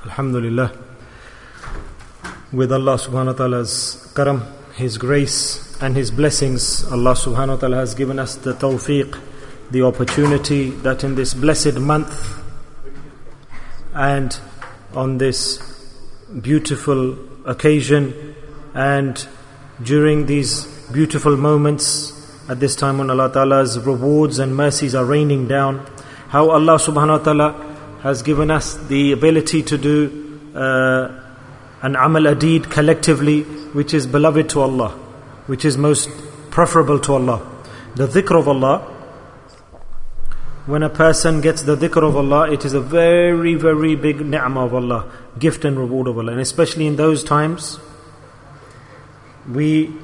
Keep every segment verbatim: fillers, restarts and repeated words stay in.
Alhamdulillah. With Allah subhanahu wa ta'ala's karam, His grace and His blessings, Allah subhanahu wa ta'ala has given us the tawfiq, the opportunity that in this blessed month and on this beautiful occasion and during these beautiful moments at this time when Allah Ta'ala's rewards and mercies are raining down, how Allah subhanahu wa ta'ala has given us the ability to do uh, an amal, a deed collectively which is beloved to Allah, which is most preferable to Allah. The dhikr of Allah, when a person gets the dhikr of Allah, it is a very, very big ni'mah of Allah, gift and reward of Allah. And especially in those times, we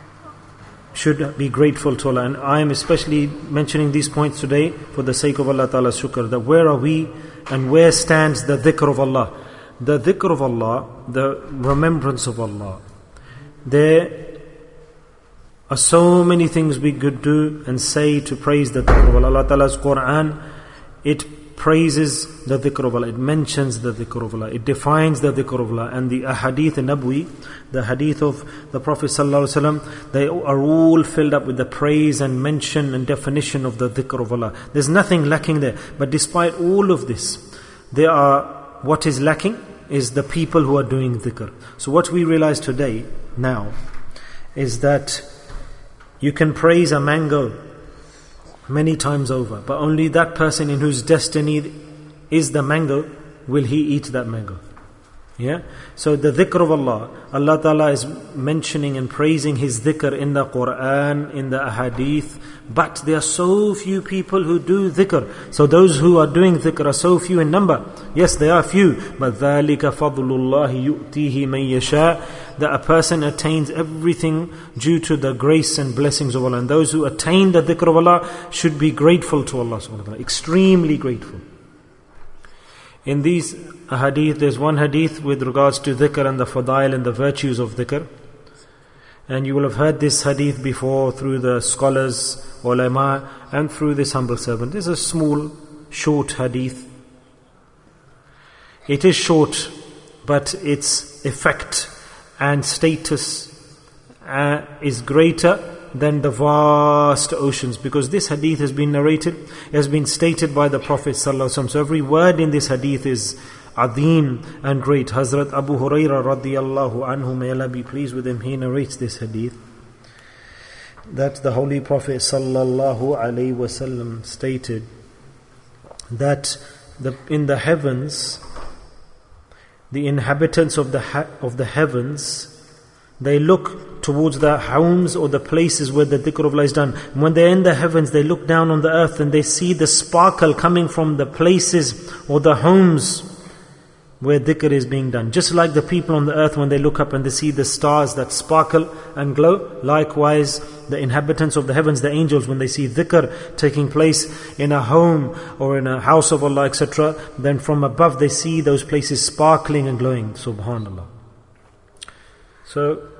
should be grateful to Allah. And I am especially mentioning these points today for the sake of Allah Ta'ala's shukr, that where are we and where stands the dhikr of Allah? The dhikr of Allah, the remembrance of Allah. There are so many things we could do and say to praise the dhikr of Allah. Allah Ta'ala's Quran, it praises the dhikr of Allah, it mentions the dhikr of Allah, it defines the dhikr of Allah. And the ahadith nabwi, the hadith of the Prophet ﷺ, they are all filled up with the praise and mention and definition of the dhikr of Allah. There's nothing lacking there. But despite all of this, there are, what is lacking is the people who are doing dhikr. So what we realize today, now, is that you can praise a mango many times over, but only that person in whose destiny is the mango will he eat that mango. Yeah? So the dhikr of Allah, Allah Ta'ala is mentioning and praising His dhikr in the Quran, in the ahadith, but there are so few people who do dhikr. So those who are doing dhikr are so few in number. Yes, they are few, but ذَلِكَ فَضْلُ اللَّهِ يُؤْتِيهِ مَنْ يَشَاءُ, that a person attains everything due to the grace and blessings of Allah. And those who attain the dhikr of Allah should be grateful to Allah subhanahu wa ta'ala, extremely grateful. In these hadith, there's one hadith with regards to dhikr and the fadail and the virtues of dhikr. And you will have heard this hadith before through the scholars, ulama, and through this humble servant. It's a small, short hadith. It is short, but its effect and status uh, is greater than the vast oceans, because this hadith has been narrated, has been stated by the Prophet ﷺ. So every word in this hadith is adhim and great. Hazrat Abu Hurairah radiyallahu anhu, may Allah be pleased with him, he narrates this hadith, that the Holy Prophet sallallahu alaihi wasallam stated that the, in the heavens, the inhabitants of the ha- of the heavens, they look towards the homes or the places where the dhikr of Allah is done. When they're in the heavens, they look down on the earth and they see the sparkle coming from the places or the homes where dhikr is being done. Just like the people on the earth, when they look up and they see the stars that sparkle and glow, likewise the inhabitants of the heavens, the angels, when they see dhikr taking place in a home or in a house of Allah, et cetera, then from above they see those places sparkling and glowing. Subhanallah. So,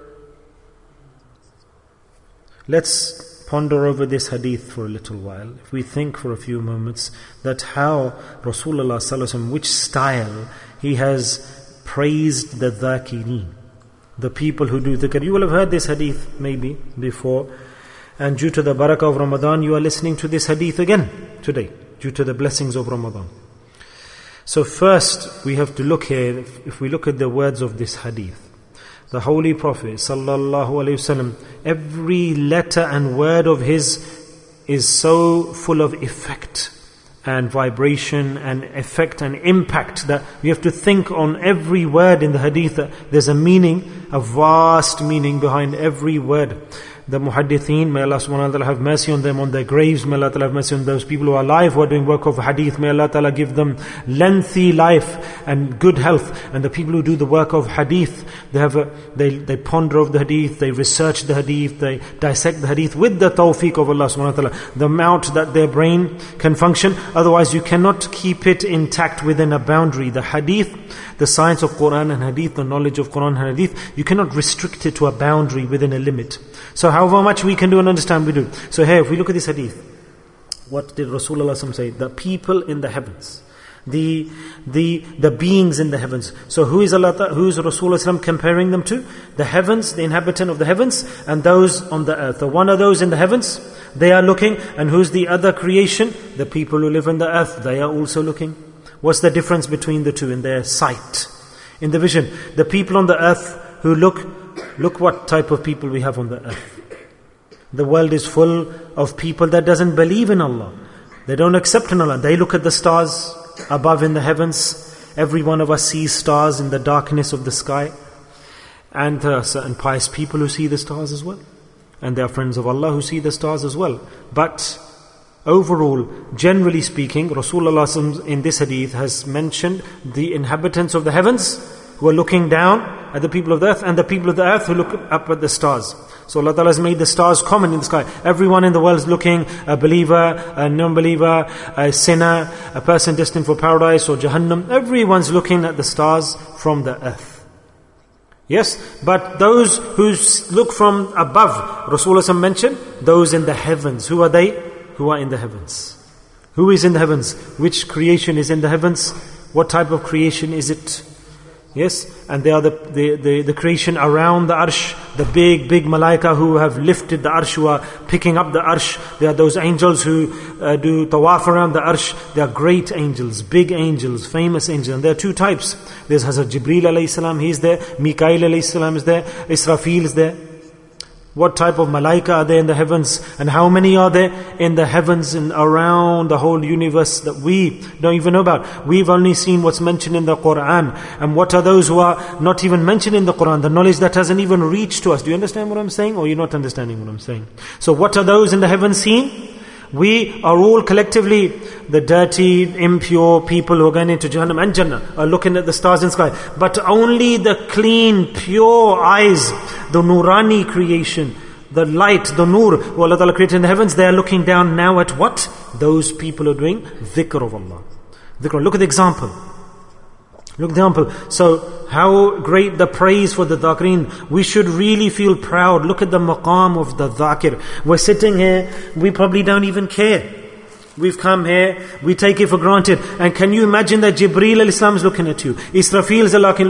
let's ponder over this hadith for a little while. If we think for a few moments that how Rasulullah sallallahu alaihi wasallam, which style he has praised the dhakireen, the people who do dhikr. You will have heard this hadith maybe before, and due to the barakah of Ramadan, you are listening to this hadith again today, due to the blessings of Ramadan. So first, we have to look here, if, if we look at the words of this hadith, the Holy Prophet sallallahu alaihi wasallam, every letter and word of his is so full of effect and vibration and effect and impact that you have to think on every word in the hadith. There's a meaning, a vast meaning behind every word. The muhaddithin, may Allah subhanahu wa ta'ala have mercy on them, on their graves, may Allah ta'ala have mercy on those people who are alive, who are doing work of hadith, may Allah ta'ala give them lengthy life and good health. And the people who do the work of hadith, they have a, they, they ponder over the hadith, they research the hadith, they dissect the hadith with the tawfiq of Allah subhanahu wa ta'ala, the amount that their brain can function. Otherwise you cannot keep it intact within a boundary. The hadith, the science of Quran and hadith, the knowledge of Quran and hadith, you cannot restrict it to a boundary within a limit. So however much we can do and understand, we do. So here, if we look at this hadith, what did Rasulullah say? The people in the heavens, The the the beings in the heavens. So who is Allah, who is Rasulullah comparing them to? The heavens, the inhabitant of the heavens, and those on the earth. The one of those in the heavens, they are looking, and who's the other creation? The people who live on the earth, they are also looking. What's the difference between the two in their sight, in the vision? The people on the earth who look, look what type of people we have on the earth. The world is full of people that doesn't believe in Allah. They don't accept in Allah. They look at the stars above in the heavens. Every one of us sees stars in the darkness of the sky. And there are certain pious people who see the stars as well. And there are friends of Allah who see the stars as well. But overall, generally speaking, Rasulullah in this hadith has mentioned the inhabitants of the heavens who are looking down at the people of the earth, and the people of the earth who look up at the stars. So Allah Ta'ala has made the stars common in the sky. Everyone in the world is looking, a believer, a non-believer, a sinner, a person destined for paradise or Jahannam. Everyone's looking at the stars from the earth. Yes, but those who look from above, Rasulullah mentioned, those in the heavens. Who are they? Who are in the heavens. Who is in the heavens? Which creation is in the heavens? What type of creation is it? Yes, and they are the, the, the, the creation around the arsh, the big, big malaika who have lifted the arsh, who are picking up the arsh. They are those angels who uh, do tawaf around the arsh. They are great angels, big angels, famous angels. And there are two types. There's Hazrat Jibreel alayhi salam, he is there. Mikail alayhi salam is there. Israfil is there. What type of malaika are there in the heavens? And how many are there in the heavens and around the whole universe that we don't even know about? We've only seen what's mentioned in the Quran. And what are those who are not even mentioned in the Quran? The knowledge that hasn't even reached to us. Do you understand what I'm saying? Or you're not understanding what I'm saying? So what are those in the heavens seen? We are all collectively the dirty, impure people who are going into Jahannam and Jannah are looking at the stars in the sky. But only the clean, pure eyes, the Nurani creation, the light, the Nur, who Allah Ta'ala created in the heavens, they are looking down now at what? Those people are doing dhikr of Allah. Dhikr. Look at the example. Look at the example. So, how great the praise for the dhakireen. We should really feel proud. Look at the maqam of the dhakir. We're sitting here, we probably don't even care. We've come here, we take it for granted. And can you imagine that Jibreel alayhi salam is looking at you? Israfil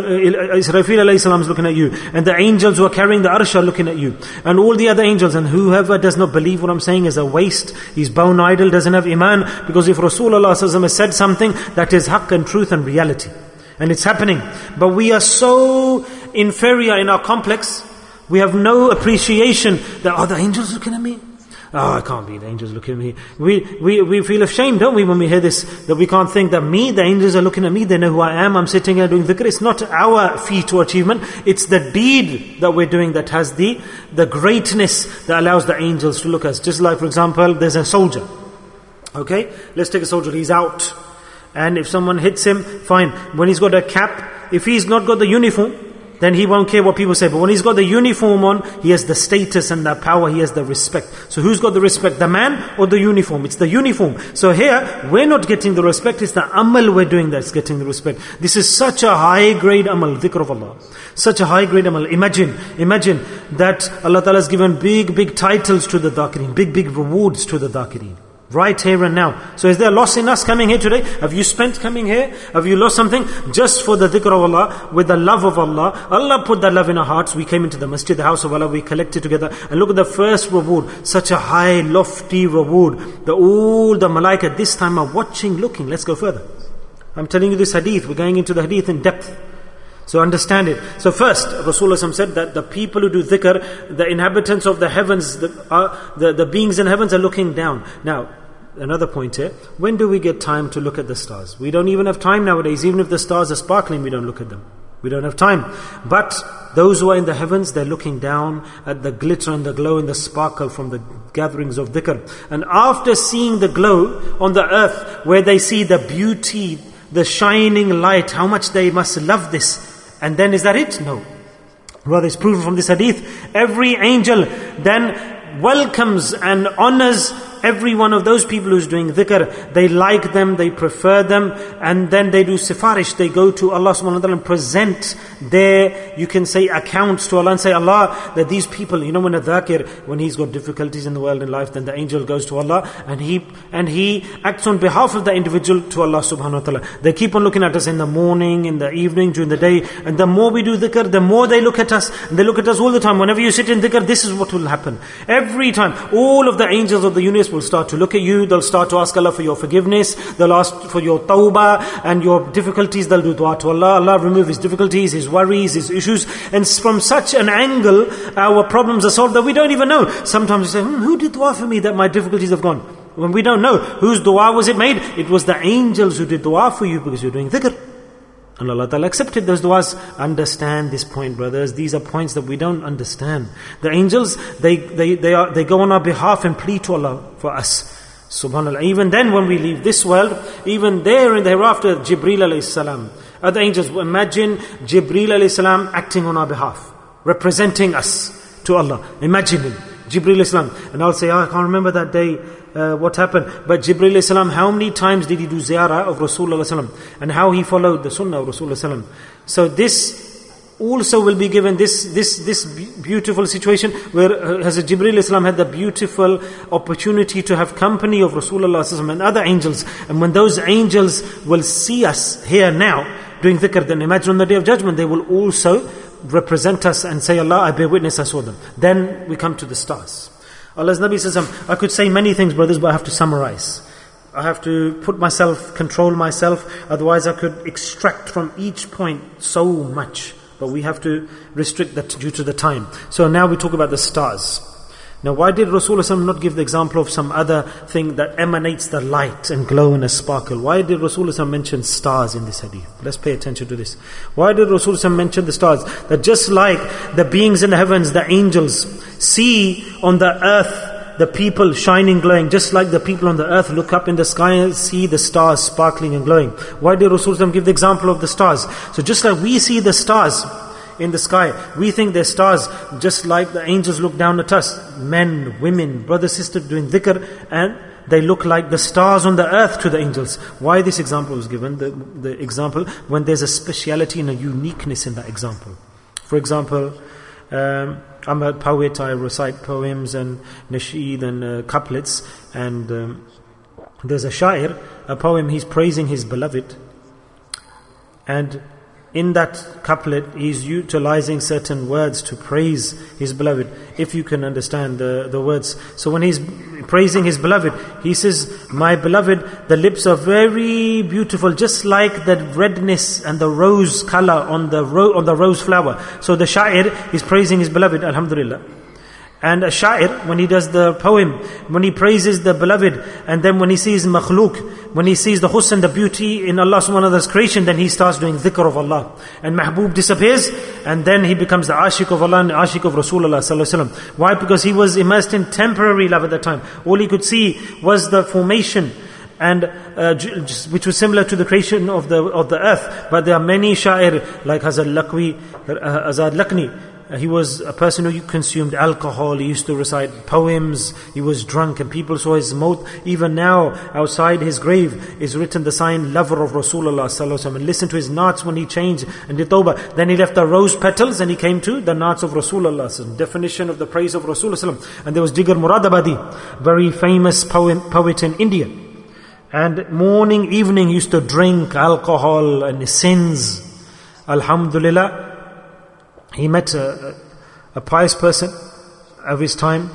alayhi salam is looking at you. And the angels who are carrying the arsh are looking at you. And all the other angels. And whoever does not believe what I'm saying is a waste. He's bone idle, doesn't have iman. Because if Rasulullah has said something, that is haqq and truth and reality. And it's happening. But we are so inferior in our complex. We have no appreciation that, are the angels looking at me? Oh, I can't be, the angels looking at me. We, we, we feel ashamed, don't we, when we hear this? That we can't think that me, the angels are looking at me, they know who I am, I'm sitting here doing dhikr. It's not our feat or achievement, it's the deed that we're doing that has the, the greatness that allows the angels to look at us. Just like, for example, there's a soldier. Okay? Let's take a soldier, he's out. And if someone hits him, fine. When he's got a cap, if he's not got the uniform, then he won't care what people say. But when he's got the uniform on, he has the status and the power, he has the respect. So who's got the respect? The man or the uniform? It's the uniform. So here, we're not getting the respect, it's the amal we're doing that's getting the respect. This is such a high grade amal, dhikr of Allah. Such a high grade amal. Imagine, imagine that Allah Ta'ala has given big, big titles to the dhakireen, big, big rewards to the dhakireen. Right here and now. So is there loss in us coming here today? Have you spent coming here? Have you lost something? Just for the dhikr of Allah, with the love of Allah. Allah put that love in our hearts. We came into the masjid, the house of Allah, we collected together. And look at the first reward. Such a high, lofty reward. The, all the malaika this time are watching, looking. Let's go further. I'm telling you this hadith. We're going into the hadith in depth. So understand it. So first, Rasulullah said that the people who do dhikr, the inhabitants of the heavens, the, uh, the, the beings in heavens are looking down. Now, another point here. When do we get time to look at the stars? We don't even have time nowadays. Even if the stars are sparkling, we don't look at them. We don't have time. But those who are in the heavens, they're looking down at the glitter and the glow and the sparkle from the gatherings of dhikr. And after seeing the glow on the earth, where they see the beauty, the shining light, how much they must love this. And then is that it? No. Rather, it's proven from this hadith. Every angel then welcomes and honors every one of those people who's doing dhikr, they like them, they prefer them, and then they do sifarish, they go to Allah subhanahu wa ta'ala and present their, you can say, accounts to Allah and say, Allah, that these people, you know, when a dhakir, when he's got difficulties in the world in life, then the angel goes to Allah and he and he acts on behalf of the individual to Allah subhanahu wa ta'ala. They keep on looking at us in the morning, in the evening, during the day, and the more we do dhikr, the more they look at us, and they look at us all the time. Whenever you sit in dhikr, this is what will happen. Every time, all of the angels of the universe will start to look at you, they'll start to ask Allah for your forgiveness, they'll ask for your tawbah and your difficulties, they'll do dua to Allah, Allah remove his difficulties, his worries, his issues, and from such an angle, our problems are solved that we don't even know. Sometimes we say, hmm, who did dua for me that my difficulties have gone? When we don't know, whose dua was it made? It was the angels who did dua for you because you're doing dhikr. And Allah Ta'ala accepted those duas. Understand this point, brothers. These are points that we don't understand. The angels, they they they are they go on our behalf and plead to Allah for us. Subhanallah. Even then when we leave this world, even there in the hereafter, Jibreel alayhi salam, other angels, imagine Jibreel alayhi salam acting on our behalf, representing us to Allah. Imagine him, Jibreel alayhi salam. And I'll say, oh, I can't remember that day, Uh, what happened. But Jibreel alayhi salam, how many times did he do ziyarah of Rasulullah sallam, and how he followed the sunnah of Rasulullah sallam. So this also will be given, this this this beautiful situation where uh, Hazrat Jibreel alayhi salam had the beautiful opportunity to have company of Rasulullah sallam and other angels. And when those angels will see us here now doing dhikr, then imagine on the day of judgment, they will also represent us and say, Allah, I bear witness, I saw them. Then we come to the stars. Allah's Nabi says, I could say many things, brothers, but I have to summarize. I have to put myself, control myself, otherwise I could extract from each point so much. But we have to restrict that due to the time. So now we talk about the stars. Now why did Rasulullah not give the example of some other thing that emanates the light and glow and a sparkle? Why did Rasulullah mention stars in this hadith? Let's pay attention to this. Why did Rasulullah mention the stars? That just like the beings in the heavens, the angels, see on the earth the people shining, glowing, just like the people on the earth look up in the sky and see the stars sparkling and glowing. Why did Rasulullah give the example of the stars? So just like we see the stars in the sky, we think they're stars, just like the angels look down at us, men, women, brother, sister doing dhikr, and they look like the stars on the earth to the angels. Why this example was given? The, the example when there's a speciality and a uniqueness in that example. For example, um, I'm a poet, I recite poems and nasheed and uh, couplets, and um, there's a shair, a poem, he's praising his beloved, and in that couplet, he's utilizing certain words to praise his beloved, if you can understand the, the words. So when he's praising his beloved, he says, my beloved, the lips are very beautiful, just like the redness and the rose color on the, ro- on the rose flower. So the sha'ir is praising his beloved, alhamdulillah. And a sha'ir, when he does the poem, when he praises the beloved, and then when he sees makhluk, when he sees the husn, the beauty in Allah subhanahu wa ta'ala's creation, then he starts doing dhikr of Allah. And mahbub disappears, and then he becomes the ashik of Allah and the ashik of Rasulullah sallallahu alaihi wasallam. Why? Because he was immersed in temporary love at that time. All he could see was the formation, and uh, which was similar to the creation of the of the earth. But there are many sha'ir, like Hazrat Lakwi, uh, Azad Lakni. He was a person who consumed alcohol, he used to recite poems, he was drunk, and people saw his maut. Even now, outside his grave is written the sign, lover of Rasulullah sallallahu alaihi wasallam. And listen to his naats when he changed and did tawbah. Then he left the rose petals and he came to the naats of Rasulullah sallallahu alaihi wasallam. Definition of the praise of Rasulullah sallallahu alaihi wasallam. And there was Jigar Muradabadi, very famous poet, poet in India. And morning, evening, used to drink alcohol and sins. Alhamdulillah. He met a, a pious person of his time,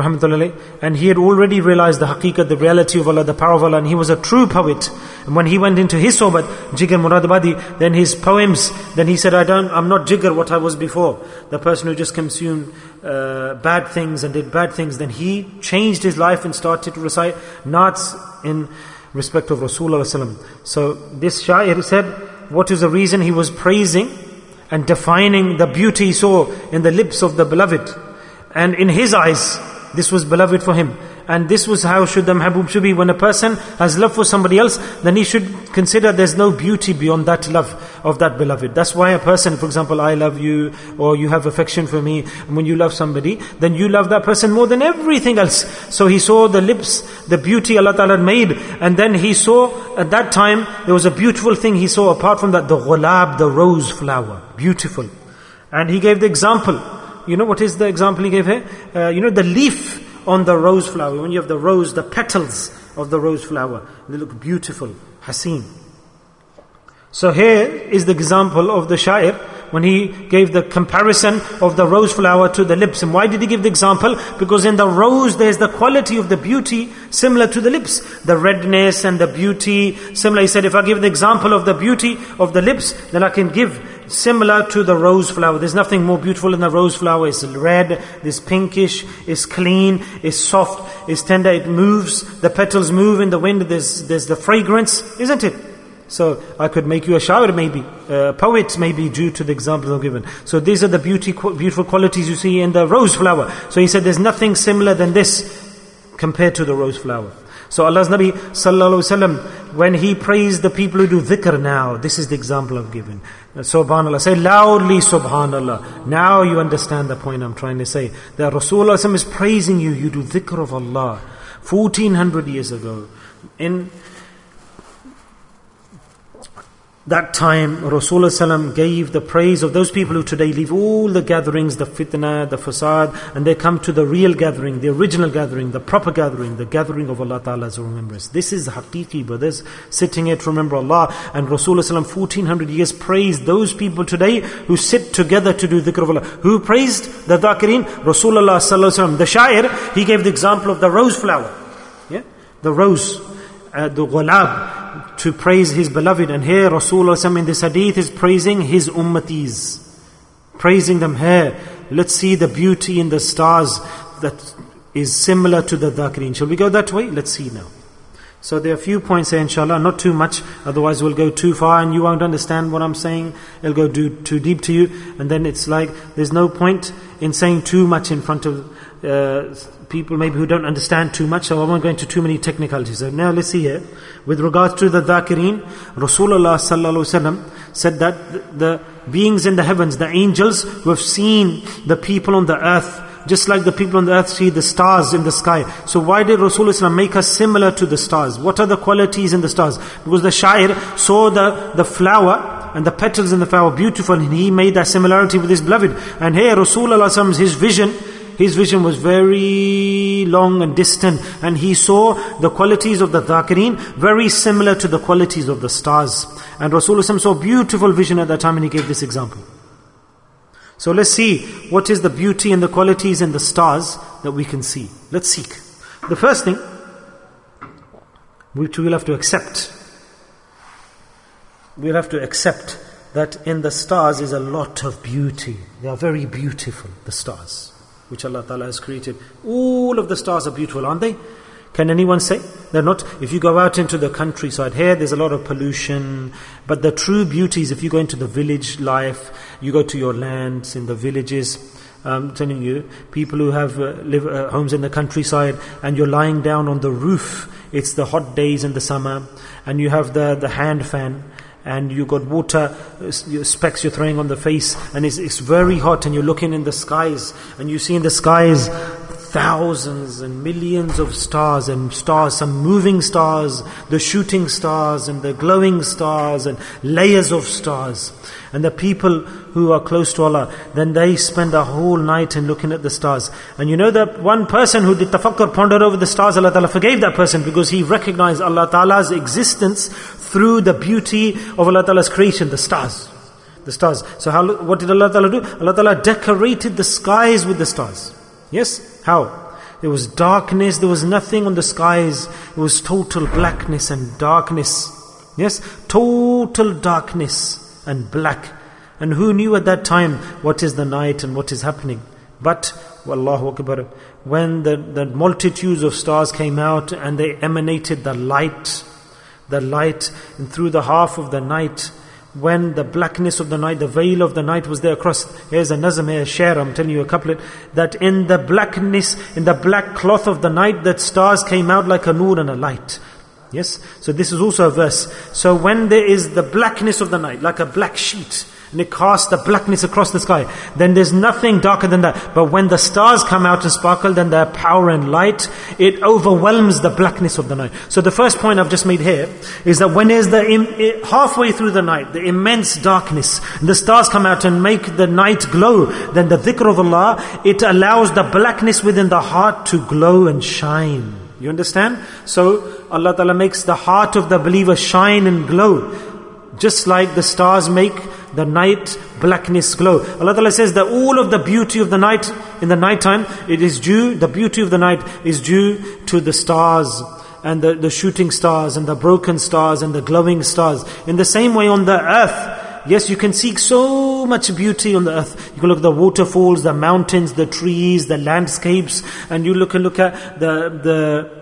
and he had already realized the haqiqat, the reality of Allah, the power of Allah, and he was a true poet. And when he went into his sohbat, Jigar Muradabadi, then his poems, then he said, I don't, I'm not Jigar what I was before. The person who just consumed uh, bad things and did bad things, then he changed his life and started to recite naats in respect of Rasulullah sallallahu alaihi wasallam. So this sha'ir said, what is the reason he was praising and defining the beauty he saw in the lips of the beloved, and in his eyes this was beloved for him. And this was how should the mahbub should be. When a person has love for somebody else, then he should consider there's no beauty beyond that love of that beloved. That's why a person, for example, I love you, or you have affection for me, and when you love somebody, then you love that person more than everything else. So he saw the lips, the beauty Allah Ta'ala made. And then he saw, at that time, there was a beautiful thing he saw apart from that, the ghulab, the rose flower. Beautiful. And he gave the example. You know what is the example he gave here? Uh, you know the leaf on the rose flower. When you have the rose, the petals of the rose flower, they look beautiful, haseen. So here is the example of the shair when he gave the comparison of the rose flower to the lips. And why did he give the example? Because in the rose there's the quality of the beauty similar to the lips. The redness and the beauty similar. He said, if I give the example of the beauty of the lips, then I can give similar to the rose flower. There's nothing more beautiful than the rose flower. It's red, it's pinkish, it's clean, it's soft, it's tender, it moves, the petals move in the wind, there's, there's the fragrance, isn't it? So I could make you a shower maybe, uh, poet maybe due to the examples I've given. So these are the beauty, beautiful qualities you see in the rose flower. So he said there's nothing similar than this compared to the rose flower. So Allah's Nabi Sallallahu Alaihi Wasallam, when he praised the people who do dhikr now, this is the example I've given. Subhanallah, say loudly Subhanallah. Now you understand the point I'm trying to say. That Rasulullah is praising you, you do dhikr of Allah. fourteen hundred years ago. In that time, Rasulullah gave the praise of those people who today leave all the gatherings, the fitna, the fasad, and they come to the real gathering, the original gathering, the proper gathering, the gathering of Allah Ta'ala's remembrance. This is haqiqi, brothers, sitting here to remember Allah. And Rasulullah fourteen hundred years praised those people today who sit together to do dhikr of Allah. Who praised the dhakirin? Rasulullah Sallallahu Alaihi Wasallam. The shair, he gave the example of the rose flower. Yeah, the rose, uh, the ghulab, to praise his beloved. And here Rasulullah in this hadith is praising his ummatis, praising them here. Let's see the beauty in the stars that is similar to the dhakirin. Shall we go that way? Let's see now. So there are a few points here, inshallah, not too much, otherwise we'll go too far and you won't understand what I'm saying. It'll go do, too deep to you, and then it's like there's no point in saying too much in front of uh, people maybe who don't understand too much, so I won't go into too many technicalities. So now let's see here. With regards to the dhakirin, Rasulullah Sallallahu Alaihi Wasallam said that the beings in the heavens, the angels who have seen the people on the earth, just like the people on the earth see the stars in the sky. So why did Rasulullah make us similar to the stars? What are the qualities in the stars? Because the shair saw the, the flower and the petals in the flower beautiful, and he made that similarity with his beloved. And here Rasulullah, his vision, his vision was very long and distant, and he saw the qualities of the dhakirin very similar to the qualities of the stars. And Rasulullah saw beautiful vision at that time, and he gave this example. So let's see what is the beauty and the qualities in the stars that we can see. Let's seek. The first thing which we will have to accept, we'll have to accept that in the stars is a lot of beauty. They are very beautiful, the stars which Allah Ta'ala has created. All of the stars are beautiful, aren't they? Can anyone say they're not? If you go out into the countryside, here there's a lot of pollution, but the true beauty is if you go into the village life, you go to your lands in the villages. I'm telling you, people who have uh, live uh, homes in the countryside, and you're lying down on the roof. It's the hot days in the summer, and you have the the hand fan, and you got water uh, specks you're throwing on the face, and it's, it's very hot, and you're looking in the skies, and you see in the skies thousands and millions of stars, and stars, some moving stars, the shooting stars and the glowing stars and layers of stars. And the people who are close to Allah, then they spend a whole night in looking at the stars. And you know that one person who did tafakkur, pondered over the stars, Allah Ta'ala forgave that person because he recognized Allah Ta'ala's existence through the beauty of Allah Ta'ala's creation, the stars. The stars. So how, what did Allah Ta'ala do? Allah Ta'ala decorated the skies with the stars. Yes? How? There was darkness, there was nothing on the skies. It was total blackness and darkness. Yes? Total darkness and black. And who knew at that time what is the night and what is happening? But, Wallahu Akbar, when the, the multitudes of stars came out and they emanated the light, the light, and through the half of the night, when the blackness of the night, the veil of the night was there across. Here's a nazm, here, a share, I'm telling you a couplet, that in the blackness, in the black cloth of the night, that stars came out like a noor and a light. Yes? So this is also a verse. So when there is the blackness of the night, like a black sheet, and it casts the blackness across the sky. Then there's nothing darker than that. But when the stars come out and sparkle, then their power and light, it overwhelms the blackness of the night. So the first point I've just made here is that when there's the halfway through the night, the immense darkness, the stars come out and make the night glow, then the dhikr of Allah, it allows the blackness within the heart to glow and shine. You understand? So Allah Ta'ala makes the heart of the believer shine and glow, just like the stars make the night blackness glow. Allah Ta'ala says that all of the beauty of the night, in the night time, it is due, the beauty of the night is due to the stars, and the, the shooting stars, and the broken stars, and the glowing stars. In the same way on the earth, yes, you can seek so much beauty on the earth. You can look at the waterfalls, the mountains, the trees, the landscapes, and you look and look at the the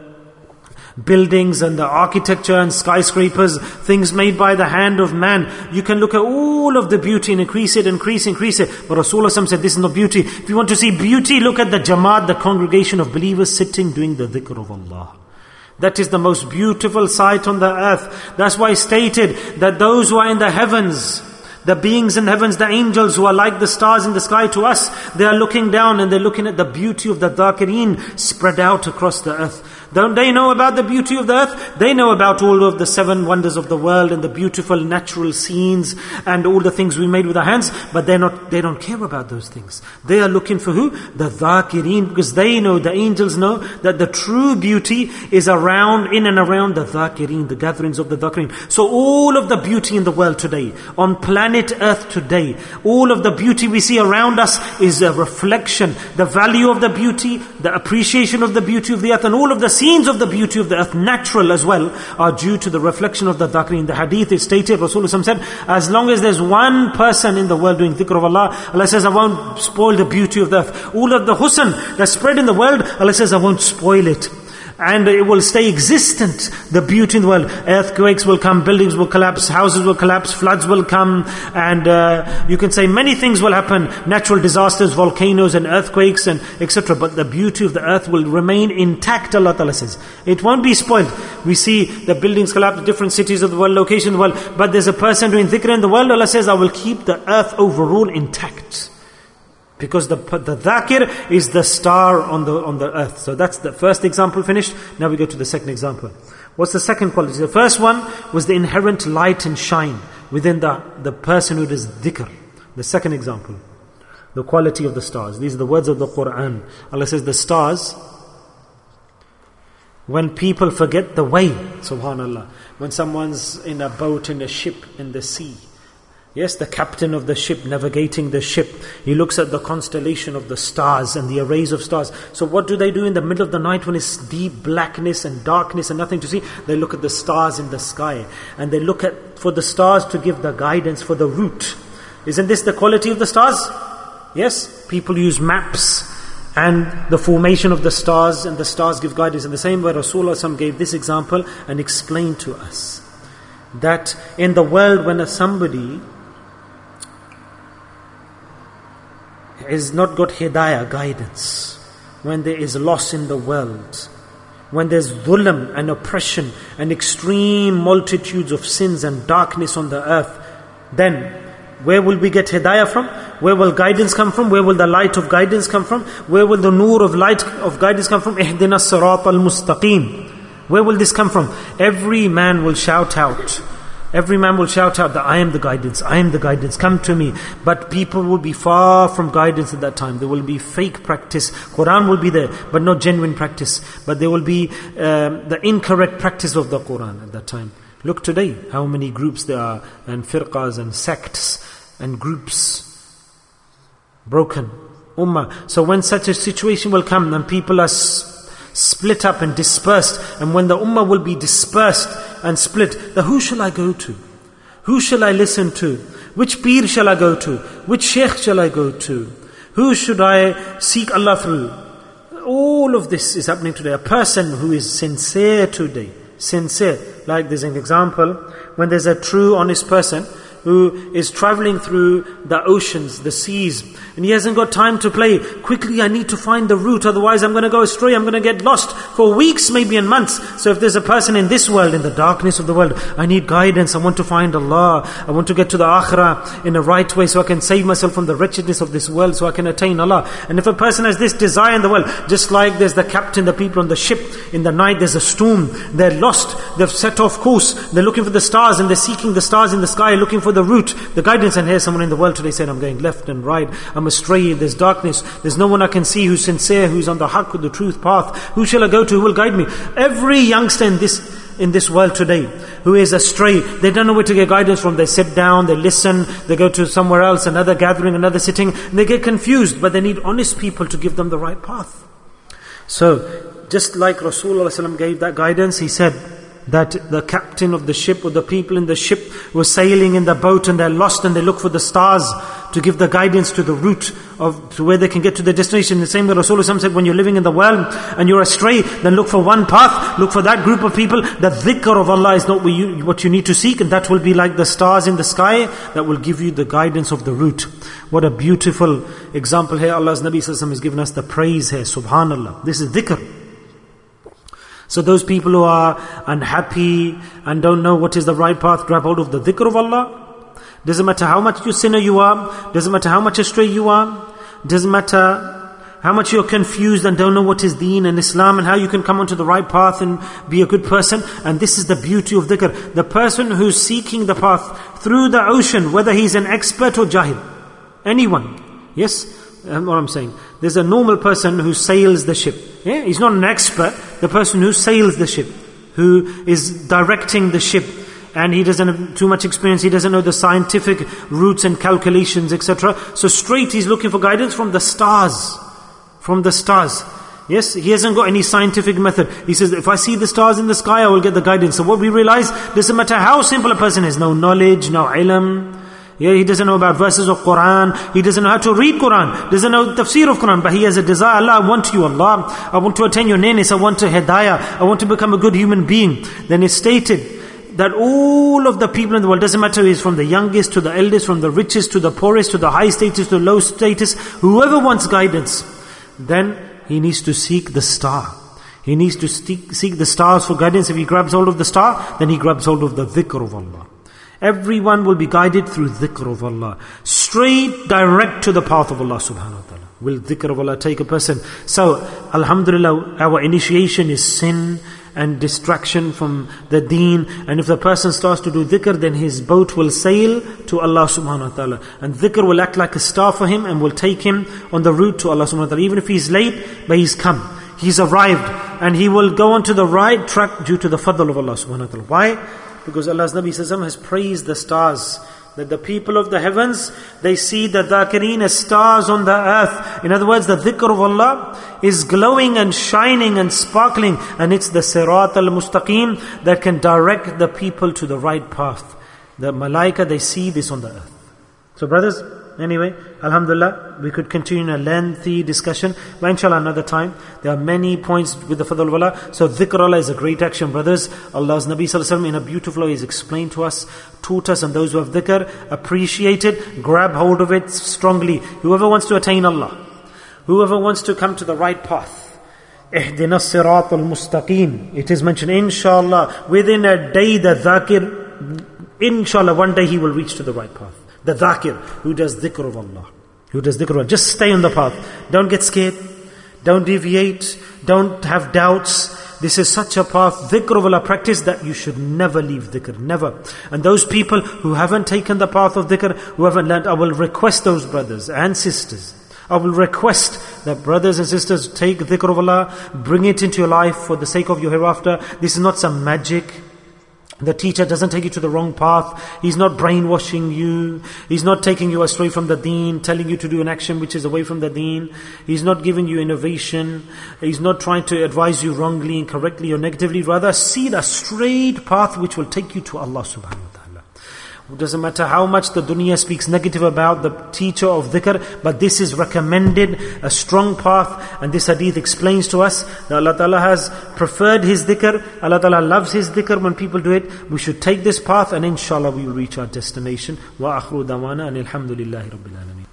buildings and the architecture and skyscrapers, things made by the hand of man. You can look at all of the beauty and increase it, increase, increase it. But Rasulullah said, this is not beauty. If you want to see beauty, look at the Jamaat, the congregation of believers sitting doing the dhikr of Allah. That is the most beautiful sight on the earth. That's why stated that those who are in the heavens, the beings in heavens, the angels who are like the stars in the sky to us, they are looking down and they're looking at the beauty of the dhakireen spread out across the earth. Don't they know about the beauty of the earth? They know about all of the seven wonders of the world and the beautiful natural scenes and all the things we made with our hands, but they're not, they don't care about those things. They are looking for who? The dhakireen, because they know, the angels know that the true beauty is around, in and around the dhakireen, the gatherings of the dhakireen. So all of the beauty in the world today, on planet earth today, all of the beauty we see around us is a reflection. The value of the beauty, the appreciation of the beauty of the earth, and all of the scenes of the beauty of the earth, natural as well, are due to the reflection of the dhakri. In the hadith it stated, Rasulullah said, as long as there's one person in the world doing dhikr of Allah, Allah says, I won't spoil the beauty of the earth. All of the husn that's spread in the world, Allah says, I won't spoil it. And it will stay existent, the beauty in the world. Earthquakes will come, buildings will collapse, houses will collapse, floods will come, and uh, you can say many things will happen, natural disasters, volcanoes and earthquakes and et cetera. But the beauty of the earth will remain intact, Allah Ta'ala says. It won't be spoiled. We see the buildings collapse, different cities of the world, locations of the world, but there's a person doing dhikr in the world, Allah says, I will keep the earth overall intact. Because the the dhakir is the star on the on the earth. So that's the first example finished. Now we go to the second example. What's the second quality? The first one was the inherent light and shine within the, the person who does dhikr. The second example, the quality of the stars. These are the words of the Quran. Allah says the stars, when people forget the way, subhanallah, when someone's in a boat, in a ship, in the sea, yes, the captain of the ship, navigating the ship, he looks at the constellation of the stars and the arrays of stars. So what do they do in the middle of the night when it's deep blackness and darkness and nothing to see? They look at the stars in the sky, and they look at for the stars to give the guidance for the route. Isn't this the quality of the stars? Yes, people use maps and the formation of the stars, and the stars give guidance. In the same way, Rasulullah gave this example and explained to us that in the world when somebody is not got hidayah, guidance, when there is loss in the world, when there's dhulm and oppression and extreme multitudes of sins and darkness on the earth, then where will we get hidayah from? Where will guidance come from? Where will the light of guidance come from? Where will the nur of light of guidance come from? Ihdina as-sirat al-mustaqim. Where will this come from? Every man will shout out. Every man will shout out that I am the guidance, I am the guidance, come to me. But people will be far from guidance at that time. There will be fake practice. Quran will be there, but not genuine practice. But there will be um, the incorrect practice of the Quran at that time. Look today, how many groups there are, and firqas and sects and groups. Broken. Ummah. So when such a situation will come, and people are split up and dispersed, and when the ummah will be dispersed and split, then who shall I go to? Who shall I listen to? Which peer shall I go to? Which sheikh shall I go to? Who should I seek Allah through? All of this is happening today. A person who is sincere today, sincere, like there's an example, when there's a true honest person, who is traveling through the oceans, the seas, and he hasn't got time to play. Quickly, I need to find the route, otherwise I'm going to go astray, I'm going to get lost for weeks, maybe and months. So if there's a person in this world, in the darkness of the world, I need guidance, I want to find Allah, I want to get to the akhirah in the right way so I can save myself from the wretchedness of this world, so I can attain Allah. And if a person has this desire in the world, just like there's the captain, the people on the ship, in the night there's a storm, they're lost, they've set off course, they're looking for the stars and they're seeking the stars in the sky, looking for the route, the guidance. And here's someone in the world today saying, I'm going left and right, I'm astray, there's darkness, there's no one I can see who's sincere, who's on the haqq, the truth path. Who shall I go to? Who will guide me? Every youngster in this in this world today who is astray, they don't know where to get guidance from. They sit down, they listen, they go to somewhere else, another gathering, another sitting, and they get confused, but they need honest people to give them the right path. So, just like Rasulullah gave that guidance, he said that the captain of the ship or the people in the ship were sailing in the boat and they're lost and they look for the stars to give the guidance to the route of to where they can get to their destination. The same way Rasulullah said, when you're living in the world and you're astray, then look for one path, look for that group of people. The dhikr of Allah is not what you, what you need to seek, and that will be like the stars in the sky that will give you the guidance of the route. What a beautiful example here. Allah's Nabi Sallallahu Alaihi Wasallam has given us the praise here. Subhanallah. This is dhikr. So those people who are unhappy and don't know what is the right path, grab hold of the dhikr of Allah. Doesn't matter how much you sinner you are, doesn't matter how much astray you are, doesn't matter how much you're confused and don't know what is deen and Islam and how you can come onto the right path and be a good person. And this is the beauty of dhikr. The person who's seeking the path through the ocean, whether he's an expert or jahil, anyone, yes, that's what I'm saying. There's a normal person who sails the ship. Yeah? He's not an expert. The person who sails the ship, who is directing the ship, and he doesn't have too much experience, he doesn't know the scientific routes and calculations, et cetera. So straight he's looking for guidance from the stars. From the stars. Yes, he hasn't got any scientific method. He says, if I see the stars in the sky, I will get the guidance. So what we realize, doesn't matter how simple a person is, no knowledge, no ilm, yeah, he doesn't know about verses of Quran, he doesn't know how to read Quran, doesn't know the tafsir of Quran, but he has a desire, Allah, I want you, Allah, I want to attain your nearness, I want to hidayah, I want to become a good human being. Then it's stated that all of the people in the world, doesn't matter if he's from the youngest to the eldest, from the richest to the poorest, to the high status to the low status, whoever wants guidance, then he needs to seek the star. He needs to seek, seek the stars for guidance. If he grabs hold of the star, then he grabs hold of the dhikr of Allah. Everyone will be guided through dhikr of Allah. Straight, direct to the path of Allah subhanahu wa ta'ala. Will dhikr of Allah take a person? So, alhamdulillah, our initiation is sin and distraction from the deen. And if the person starts to do dhikr, then his boat will sail to Allah subhanahu wa ta'ala. And dhikr will act like a star for him and will take him on the route to Allah subhanahu wa ta'ala. Even if he's late, but he's come. He's arrived. And he will go onto the right track due to the fadl of Allah subhanahu wa ta'ala. Why? Because Allah's Nabi Sallallahu Alaihi Wasallam has praised the stars. That the people of the heavens, they see the dhakireen as stars on the earth. In other words, the dhikr of Allah is glowing and shining and sparkling. And it's the sirat al-mustaqim that can direct the people to the right path. The malaika, they see this on the earth. So brothers, anyway, alhamdulillah, we could continue a lengthy discussion, but inshallah another time. There are many points with the fadl of Allah. So dhikr Allah is a great action, brothers. Allah's Nabi Sallallahu Alaihi Wasallam in a beautiful way has explained to us, taught us, and those who have dhikr, appreciate it, grab hold of it strongly. Whoever wants to attain Allah, whoever wants to come to the right path, ihdina sirat al-mustaqim. It is mentioned, inshallah, within a day the dhakir, inshallah, one day he will reach to the right path. The dhakir, who does dhikr of Allah. Who does dhikr of Allah. Just stay on the path. Don't get scared. Don't deviate. Don't have doubts. This is such a path, dhikr of Allah, practice that you should never leave dhikr. Never. And those people who haven't taken the path of dhikr, who haven't learned, I will request those brothers and sisters. I will request that brothers and sisters take dhikr of Allah, bring it into your life for the sake of your hereafter. This is not some magic. The teacher doesn't take you to the wrong path. He's not brainwashing you. He's not taking you astray from the deen, telling you to do an action which is away from the deen. He's not giving you innovation. He's not trying to advise you wrongly, incorrectly or negatively. Rather, see the straight path which will take you to Allah subhanahu wa ta'ala. It doesn't matter how much the dunya speaks negative about the teacher of dhikr, but this is recommended, a strong path. And this hadith explains to us that Allah Ta'ala has preferred His dhikr. Allah Ta'ala loves His dhikr when people do it. We should take this path and inshallah we will reach our destination. Wa akhru dawana and alhamdulillahi rabbil alameen.